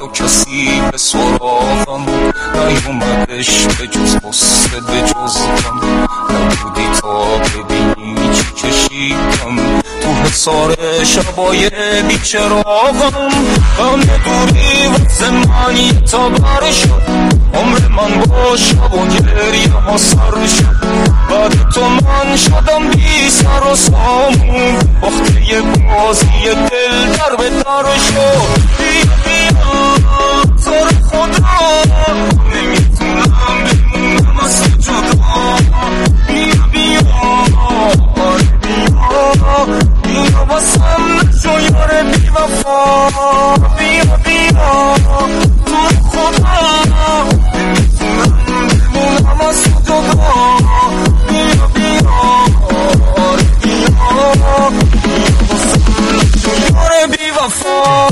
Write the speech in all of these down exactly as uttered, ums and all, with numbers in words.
و کسی به سراغم نیومدش به جز قصه به جز غم نبودی تا ببینی چی کشیدم تو حصار شبای بیچراغم غم دوری وقت من یه تا بر شد عمر من با شب و گریه ها سر شد بعد تو من شدم بی سر و سامون وقتی یه بازی دل در به در شد بیا بیا تو رو خدا نمیتونم بمونم از تو جدا بیا بیا آره بیا بیا باسم نشو یار بی وفا بیا بیا تو رو خدا نمیتونم بمونم از تو جدا بیا بیا آره بیا بیا باسم نشو یار بی وفا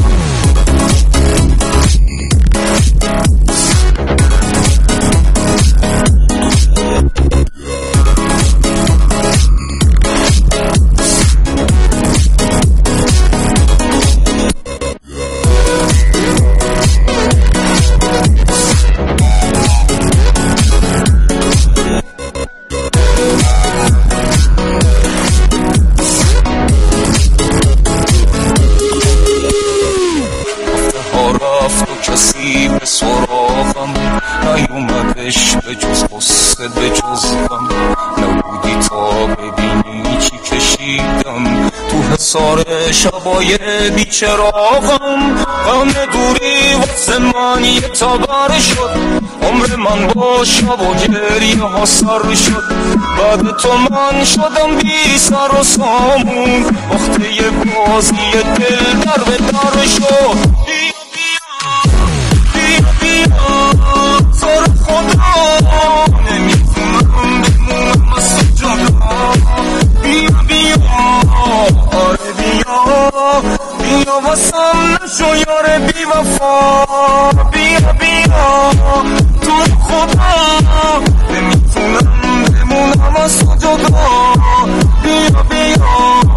کسی به سراغم نیومدش به جز قصه به جز غم نبودی تا ببینی چی کشیدم تو حصار شبای بیچراغم غم دوری واسه من یه تا بر شد عمر من با شب و گریه ها سر شد بعد تو من شدم بی سر و سامون وقتی یه بازی دل در به در شد تو رو خدا نمیتونم بمونم از تو جدا بیا بیا آره بیا بیا واسم نشو یار بی وفا بیا بیا تو رو خدا نمیتونم بمونم از تو جدا بیا بیا